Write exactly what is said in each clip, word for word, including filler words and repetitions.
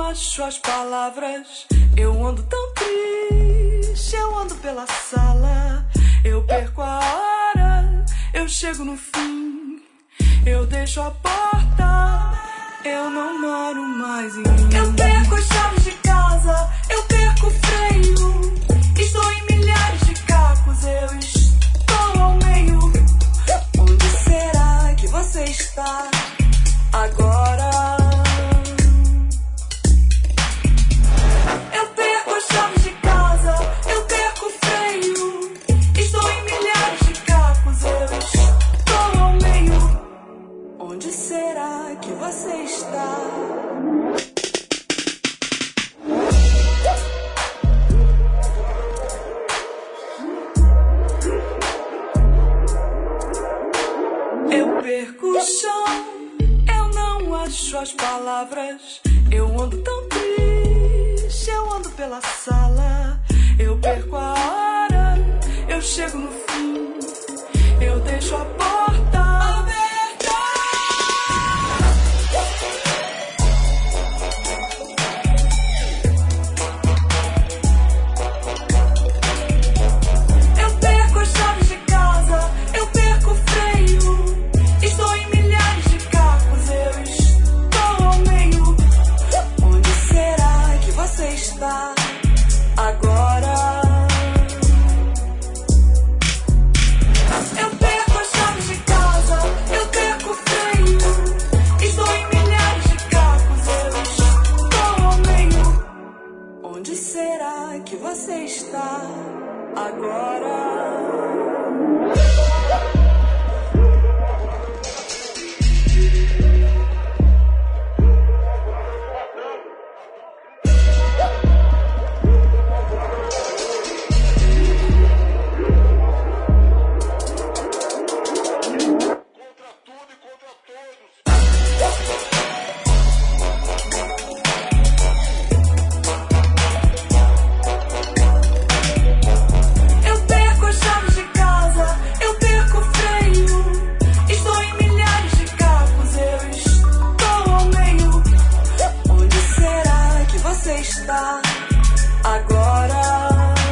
acho as palavras. Eu ando tão triste, eu ando pela sala. Eu perco a hora, eu chego no fim. Eu deixo a porta, eu não moro mais em mim. Eu perco as chaves de casa, eu perco o freio. Estou em milhares de cacos, eu estou ao meio. Onde será que você está agora? Eu perco as chaves de casa, eu perco o freio. Estou em milhares de cacos, eu estou ao meio. Onde será que você está? Eu perco o chão, eu não acho as palavras. Eu ando tão triste, eu ando pela sala. Eu perco a hora, eu chego no fim. Eu deixo a porta aberta. Eu perco as chaves de casa, eu perco o freio. Estou em milhares de cacos, eu estou ao meio. Onde será que você está agora? Eu perco as chaves de casa, eu perco o freio. Estou em milhares de cacos, eu estou ao meio. Onde será que você está agora? Eu perco as chaves de casa, eu perco o freio. Estou em milhares de cacos, eu estou ao meio. Onde será que você está agora?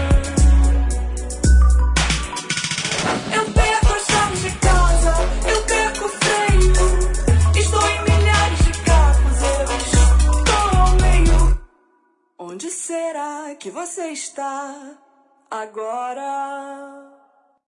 Eu perco as chaves de casa, eu perco o freio. Estou em milhares de cacos, eu estou ao meio. Onde será que você está agora?